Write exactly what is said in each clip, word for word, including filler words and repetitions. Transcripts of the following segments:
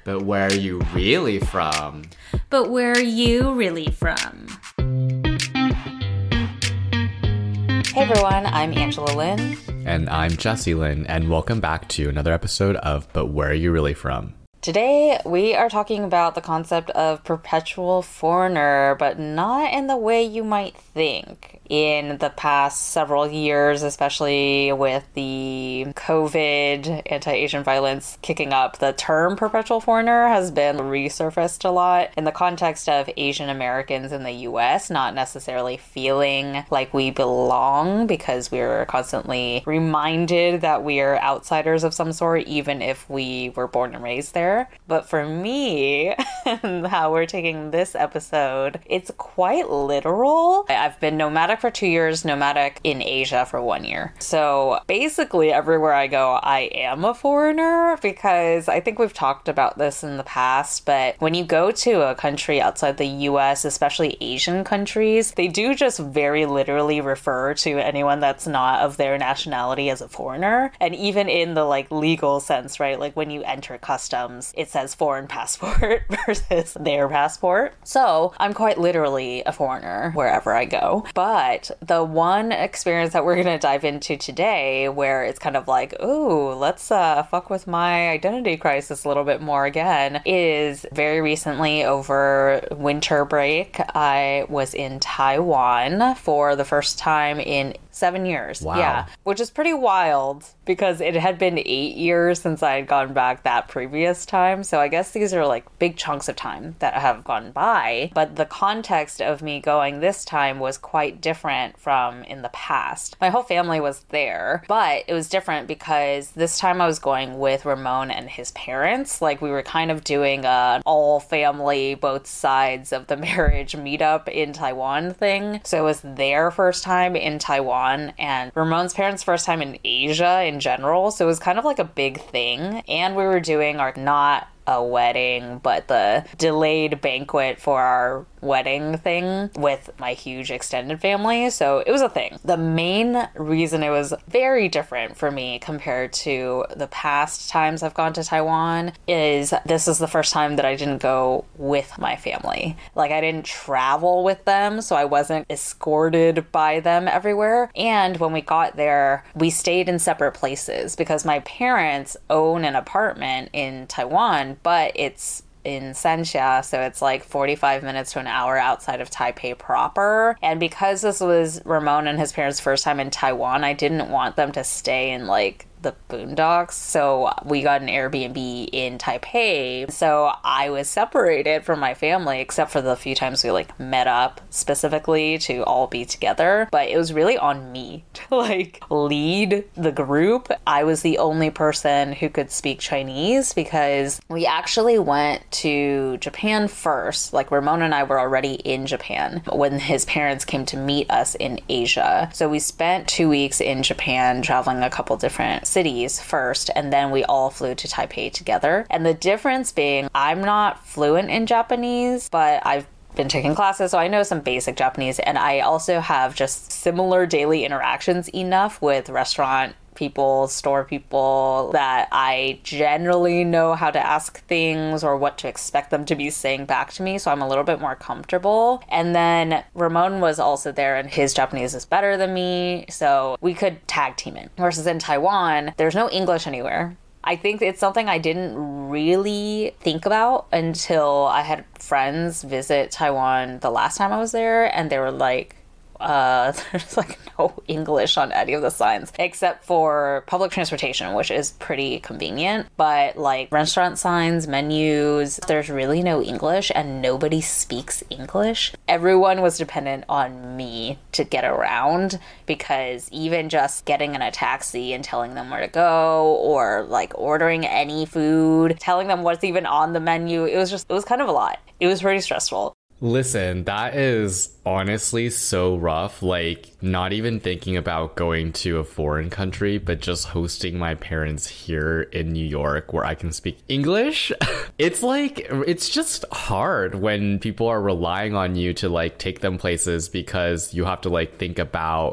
But where are you really from? But where are you really from? Hey everyone, I'm Angela Lynn. And I'm Jesse Lynn, and welcome back to another episode of But Where Are You Really From? Today, we are talking about the concept of perpetual foreigner, but not in the way you might think. In the past several years, especially with the COVID anti-Asian violence kicking up, the term perpetual foreigner has been resurfaced a lot in the context of Asian Americans in the U S not necessarily feeling like we belong because we're constantly reminded that we are outsiders of some sort, even if we were born and raised there. But for me, and how we're taking this episode, it's quite literal. I've been nomadic for two years, nomadic in Asia for one year. So basically everywhere I go, I am a foreigner because I think we've talked about this in the past, but when you go to a country outside the U S, especially Asian countries, they do just very literally refer to anyone that's not of their nationality as a foreigner. And even in the like legal sense, right? Like when you enter customs, it says foreign passport versus their passport. So I'm quite literally a foreigner wherever I go. But the one experience that we're going to dive into today where it's kind of like, ooh, let's uh, fuck with my identity crisis a little bit more again is very recently over winter break, I was in Taiwan for the first time in seven years. Wow. Yeah, which is pretty wild because it had been eight years since I had gone back that previous time. So I guess these are like big chunks of time that have gone by. But the context of me going this time was quite different from in the past. My whole family was there, but it was different because this time I was going with Ramon and his parents. Like we were kind of doing an all family, both sides of the marriage meetup in Taiwan thing. So it was their first time in Taiwan and Ramon's parents' first time in Asia in general. So it was kind of like a big thing. And we were doing our not a wedding, but the delayed banquet for our wedding thing with my huge extended family. So it was a thing. The main reason it was very different for me compared to the past times I've gone to Taiwan is this is the first time that I didn't go with my family. Like I didn't travel with them, so I wasn't escorted by them everywhere. And when we got there, we stayed in separate places because my parents own an apartment in Taiwan, but it's in Sanxia, so it's like forty-five minutes to an hour outside of Taipei proper. And because this was Ramon and his parents' first time in Taiwan, I didn't want them to stay in like the boondocks, so we got an Airbnb in Taipei. So I was separated from my family except for the few times we like met up specifically to all be together. But it was really on me to like lead the group. I was the only person who could speak Chinese because we actually went to Japan first. Like Ramon and I were already in Japan when his parents came to meet us in Asia. So we spent two weeks in Japan traveling a couple different cities first, and then we all flew to Taipei together. And the difference being, I'm not fluent in Japanese, but I've been taking classes, so I know some basic Japanese, and I also have just similar daily interactions enough with restaurant people, store people, that I generally know how to ask things or what to expect them to be saying back to me, so I'm a little bit more comfortable. And then Ramon was also there and his Japanese is better than me, so we could tag team it. Versus in Taiwan, there's no English anywhere. I think it's something I didn't really think about until I had friends visit Taiwan the last time I was there, and they were like, Uh, there's like no English on any of the signs except for public transportation, which is pretty convenient. But like restaurant signs, menus, there's really no English and nobody speaks English. Everyone was dependent on me to get around because even just getting in a taxi and telling them where to go or like ordering any food, telling them what's even on the menu, it was just, it was kind of a lot. It was pretty stressful. Listen, that is honestly so rough. Like, not even thinking about going to a foreign country, but just hosting my parents here in New York where I can speak English. It's like, it's just hard when people are relying on you to like take them places because you have to like think about,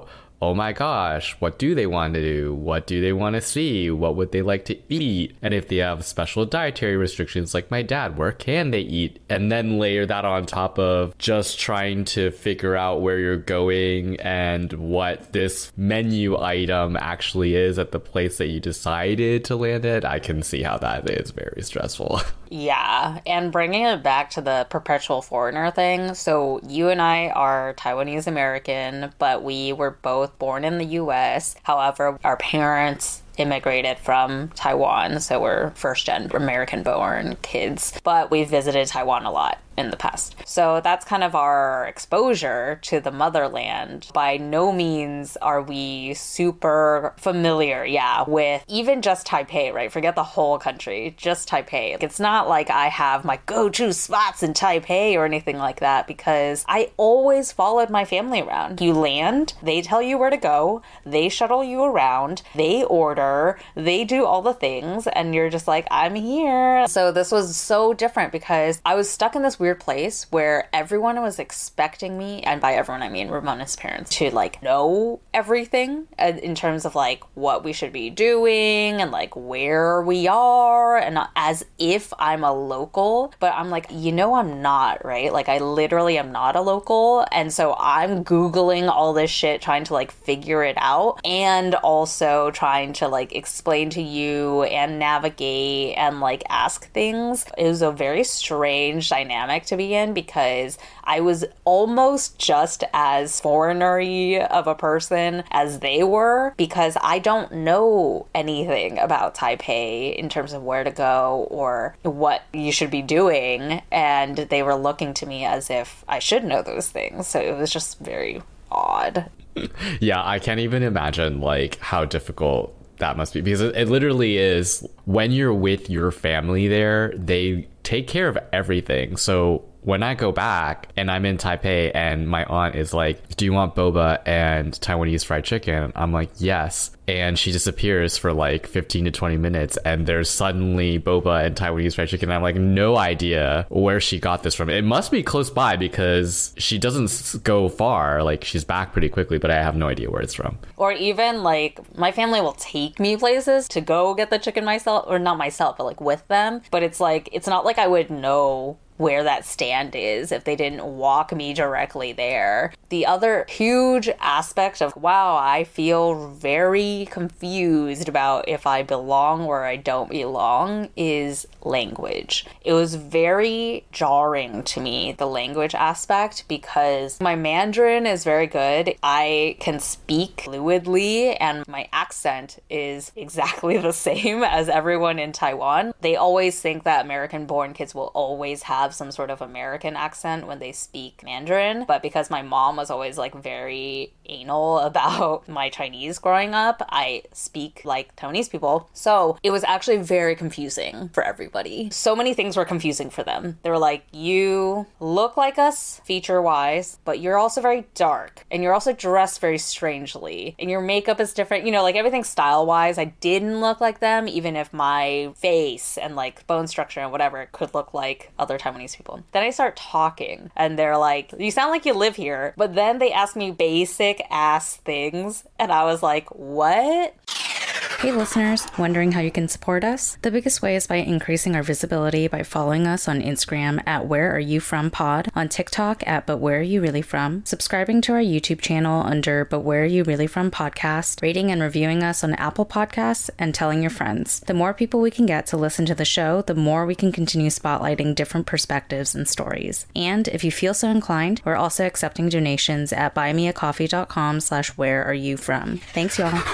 oh my gosh, what do they want to do? What do they want to see? What would they like to eat? And if they have special dietary restrictions like my dad, where can they eat? And then layer that on top of just trying to figure out where you're going and what this menu item actually is at the place that you decided to land at. I can see how that is very stressful. Yeah, and bringing it back to the perpetual foreigner thing. So you and I are Taiwanese American, but we were both born in the U S. However, our parents immigrated from Taiwan, so we're first-gen American-born kids, but we visited Taiwan a lot in the past. So that's kind of our exposure to the motherland. By no means are we super familiar, yeah, with even just Taipei, right? Forget the whole country, just Taipei. It's not like I have my go-to spots in Taipei or anything like that, because I always followed my family around. You land, they tell you where to go, they shuttle you around, they order, they do all the things, and you're just like, I'm here. So this was so different because I was stuck in this weird place where everyone was expecting me, and by everyone I mean Ramona's parents, to like know everything in terms of like what we should be doing and like where we are, and as if I'm a local. But I'm like, you know, I'm not, right? Like I literally am not a local, and so I'm Googling all this shit trying to like figure it out, and also trying to like explain to you and navigate and like ask things. It was a very strange dynamic to be in because I was almost just as foreignery of a person as they were, because I don't know anything about Taipei in terms of where to go or what you should be doing, and they were looking to me as if I should know those things. So it was just very odd. Yeah, I can't even imagine like how difficult that must be, because it, it literally is. When you're with your family there, they take care of everything. So when I go back and I'm in Taipei and my aunt is like, do you want boba and Taiwanese fried chicken? I'm like, yes. And she disappears for like fifteen to twenty minutes, and there's suddenly boba and Taiwanese fried chicken. I'm like, no idea where she got this from. It must be close by because she doesn't go far. Like she's back pretty quickly, but I have no idea where it's from. Or even like my family will take me places to go get the chicken myself, or not myself, but like with them. But it's like, it's not like I would know where that stand is if they didn't walk me directly there. The other huge aspect of, wow, I feel very confused about if I belong or I don't belong, is language. It was very jarring to me, the language aspect, because my Mandarin is very good. I can speak fluidly, and my accent is exactly the same as everyone in Taiwan. They always think that American-born kids will always have some sort of American accent when they speak Mandarin, but because my mom was always like very anal about my Chinese growing up, I speak like Taiwanese people. So it was actually very confusing for everybody. So many things were confusing for them. They were like, you look like us feature-wise, but you're also very dark, and you're also dressed very strangely, and your makeup is different. You know, like everything style-wise, I didn't look like them, even if my face and like bone structure and whatever could look like other Taiwanese people. Then I start talking, and they're like, you sound like you live here. But then they ask me basic ass things, and I was like, what? Hey listeners, wondering how you can support us? The biggest way is by increasing our visibility by following us on Instagram at Where Are You From Pod, on TikTok at But Where Are You Really From, subscribing to our YouTube channel under But Where Are You Really From Podcast, rating and reviewing us on Apple Podcasts, and telling your friends. The more people we can get to listen to the show, the more we can continue spotlighting different perspectives and stories. And if you feel so inclined, we're also accepting donations at buymeacoffee.com slash where are you from. Thanks, y'all.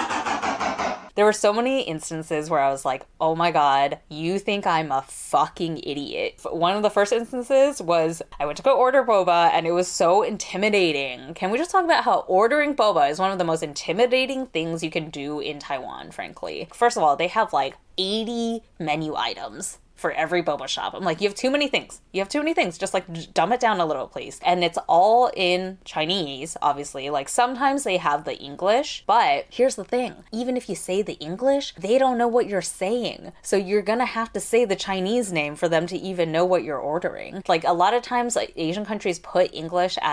There were so many instances where I was like, oh my God, you think I'm a fucking idiot. One of the first instances was I went to go order boba, and it was so intimidating. Can we just talk about how ordering boba is one of the most intimidating things you can do in Taiwan, frankly? First of all, they have like eighty menu items for every boba shop. I'm like, you have too many things. You have too many things. Just like dumb it down a little, please. And it's all in Chinese, obviously. Like sometimes they have the English, but here's the thing. Even if you say the English, they don't know what you're saying. So you're gonna have to say the Chinese name for them to even know what you're ordering. Like a lot of times, like Asian countries put English as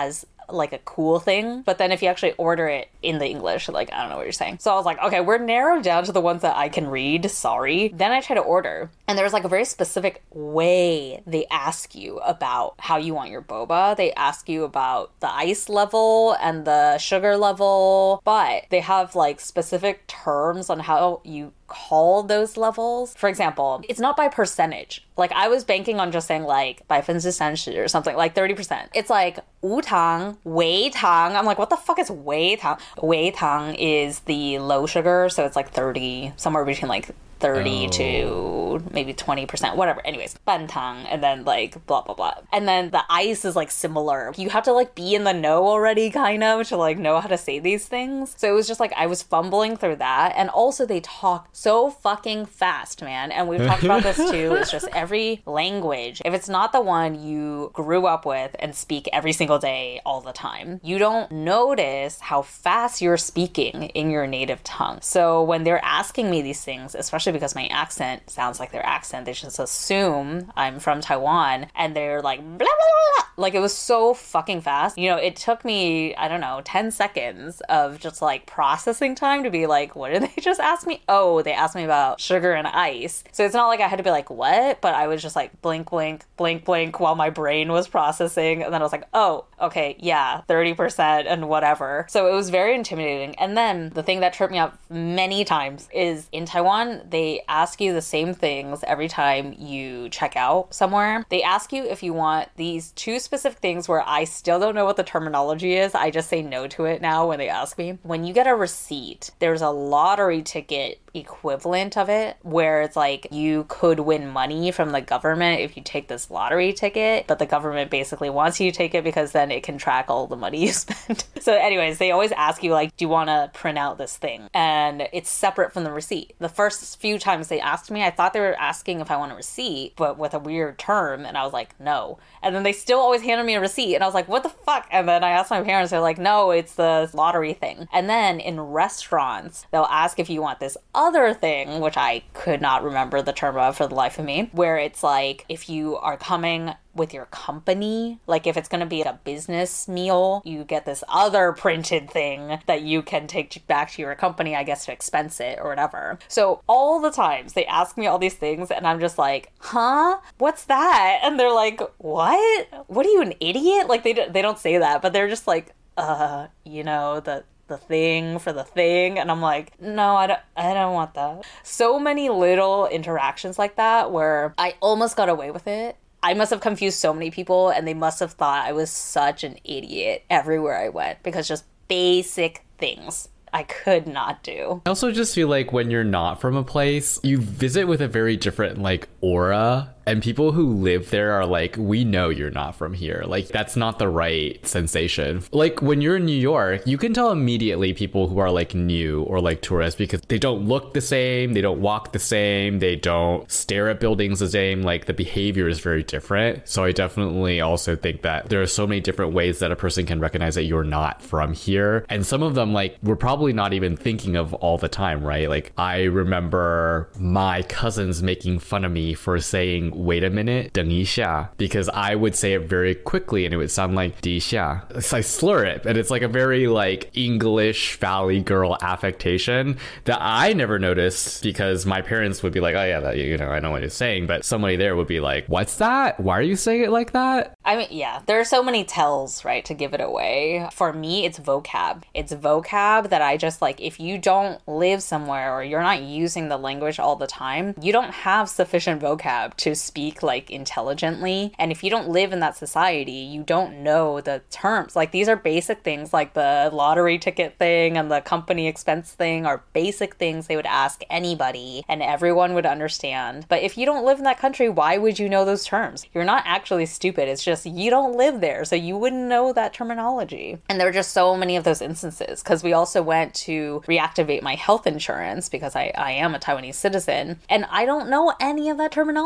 like a cool thing. But then if you actually order it in the English, like, I don't know what you're saying. So I was like, okay, we're narrowed down to the ones that I can read. Sorry. Then I try to order. And there's like a very specific way they ask you about how you want your boba. They ask you about the ice level and the sugar level, but they have like specific terms on how you call those levels. For example, it's not by percentage. Like I was banking on just saying like百分之三十 or something, like thirty percent. It's like 无糖, 微糖. I'm like, what the fuck is 微糖? 微糖 is the low sugar, so it's like thirty, somewhere between like thirty oh. to maybe twenty percent, whatever. Anyways, 半糖, and then like blah, blah, blah. And then the ice is like similar. You have to like be in the know already kind of to like know how to say these things. So it was just like I was fumbling through that. And also they talk so fucking fast, man. And we've talked about this too. It's just every language, if it's not the one you grew up with and speak every single day all the time, you don't notice how fast you're speaking in your native tongue. So when they're asking me these things, especially because my accent sounds like their accent, they just assume I'm from Taiwan, and they're like blah, blah, blah. Like it was so fucking fast. You know, it took me, I don't know, ten seconds of just like processing time to be like, what did they just ask me? Oh, they asked me about sugar and ice. So it's not like I had to be like, what? But I was just like blink, blink, blink, blink while my brain was processing. And then I was like, oh, okay, yeah, thirty percent and whatever. So it was very intimidating. And then the thing that tripped me up many times is in Taiwan, they They ask you the same things every time you check out somewhere. They ask you if you want these two specific things where I still don't know what the terminology is. I just say no to it now when they ask me. When you get a receipt, there's a lottery ticket equivalent of it where it's like you could win money from the government if you take this lottery ticket, but the government basically wants you to take it because then it can track all the money you spent. So anyways, they always ask you like, do you want to print out this thing? And it's separate from the receipt. The first few times they asked me, I thought they were asking if I want a receipt, but with a weird term, and I was like, no. And then they still always handed me a receipt, and I was like, what the fuck? And then I asked my parents, they're like, no, it's the lottery thing. And then in restaurants, they'll ask if you want this other thing, which I could not remember the term of for the life of me, where it's like, if you are coming with your company, like if it's going to be a business meal, you get this other printed thing that you can take back to your company, I guess, to expense it or whatever. So all the times they ask me all these things and I'm just like, huh? What's that? And they're like, what? What are you, an idiot? Like they, they don't say that, but they're just like, uh, you know, the the thing for the thing. And I'm like, no, I don't, I don't want that. So many little interactions like that where I almost got away with it. I must have confused so many people and they must have thought I was such an idiot everywhere I went because just basic things I could not do. I also just feel like when you're not from a place, you visit with a very different like aura. And people who live there are like, we know you're not from here. Like, that's not the right sensation. Like, when you're in New York, you can tell immediately people who are like new or like tourists because they don't look the same, they don't walk the same, they don't stare at buildings the same. Like, the behavior is very different. So I definitely also think that there are so many different ways that a person can recognize that you're not from here. And some of them, like, we're probably not even thinking of all the time, right? Like, I remember my cousins making fun of me for saying, wait a minute, 等一下, because I would say it very quickly and it would sound like 底下. So I slur it, and it's like a very like English Valley girl affectation that I never noticed because my parents would be like, oh yeah, that, you know, I know what you're saying, but somebody there would be like, what's that? Why are you saying it like that? I mean, yeah, there are so many tells, right, to give it away. For me, it's vocab. It's vocab that I just like, if you don't live somewhere or you're not using the language all the time, you don't have sufficient vocab to speak like intelligently. And if you don't live in that society, you don't know the terms. Like these are basic things like the lottery ticket thing and the company expense thing are basic things they would ask anybody and everyone would understand. But if you don't live in that country, why would you know those terms? You're not actually stupid. It's just you don't live there, so you wouldn't know that terminology. And there were just so many of those instances because we also went to reactivate my health insurance because I, I am a Taiwanese citizen and I don't know any of that terminology.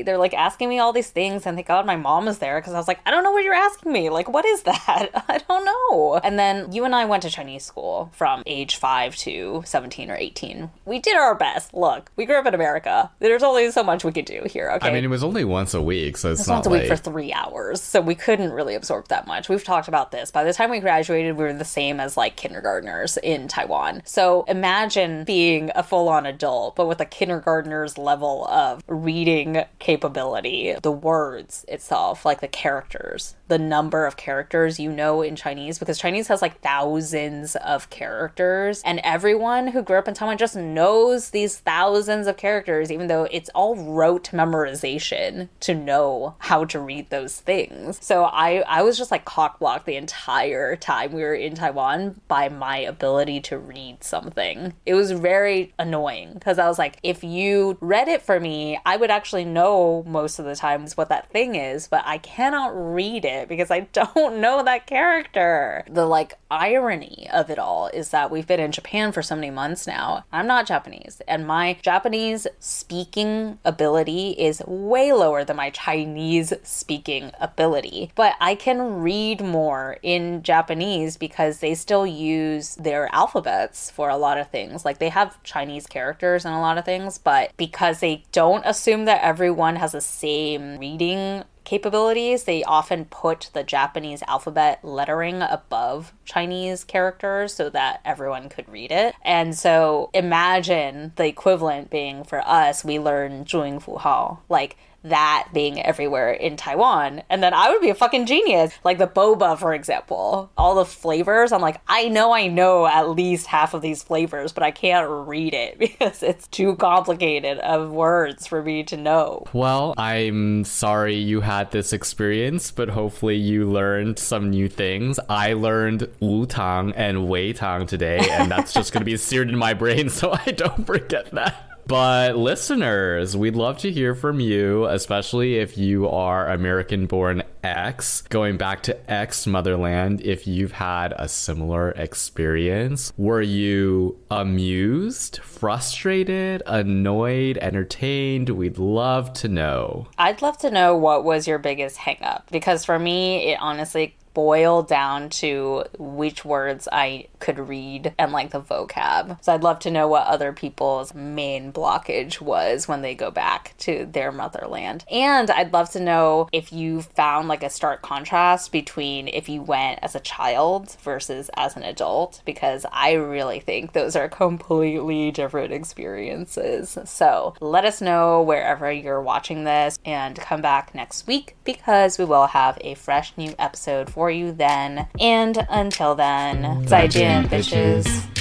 crazy. They're like asking me all these things, and thank God my mom was there because I was like, I don't know what you're asking me. Like, what is that? I don't know. And then you and I went to Chinese school from age five to seventeen or eighteen. We did our best. Look, we grew up in America. There's only so much we could do here, okay? I mean, it was only once a week, so it's, it's not once a like... week for three hours, so we couldn't really absorb that much. We've talked about this. By the time we graduated, we were the same as like kindergartners in Taiwan. So imagine being a full-on adult, but with a kindergartner's level of reading capability, the words itself, like the characters, the number of characters you know in Chinese, because Chinese has like thousands of characters, and everyone who grew up in Taiwan just knows these thousands of characters, even though it's all rote memorization to know how to read those things. So I, I was just like cock-blocked the entire time we were in Taiwan by my ability to read something. It was very annoying because I was like, if you read it for me, I would actually know most of the times what that thing is, but I cannot read it because I don't know that character. The like irony of it all is that we've been in Japan for so many months now. I'm not Japanese, and my Japanese speaking ability is way lower than my Chinese speaking ability. But I can read more in Japanese because they still use their alphabets for a lot of things. Like they have Chinese characters in a lot of things, but because they don't assume that everyone has the same reading capabilities, they often put the Japanese alphabet lettering above Chinese characters so that everyone could read it. And so imagine the equivalent being for us, we learn Zhuang Fu Hao, like that being everywhere in Taiwan. And then I would be a fucking genius. Like the boba, for example. All the flavors, I'm like, I know I know at least half of these flavors, but I can't read it because it's too complicated of words for me to know. Well, I'm sorry you had this experience, but hopefully you learned some new things. I learned Wu Tang and Wei Tang today, and that's just going to be seared in my brain so I don't forget that. But listeners, we'd love to hear from you, especially if you are American-born X, going back to X motherland, if you've had a similar experience. Were you amused, frustrated, annoyed, entertained? We'd love to know. I'd love to know what was your biggest hang-up, because for me, it honestly boiled down to which words I could read and like the vocab. So I'd love to know what other people's main blockage was when they go back to their motherland. And I'd love to know if you found like a stark contrast between if you went as a child versus as an adult, because I really think those are completely different experiences. So let us know wherever you're watching this and come back next week because we will have a fresh new episode for you then. And until then, 再见, bitches.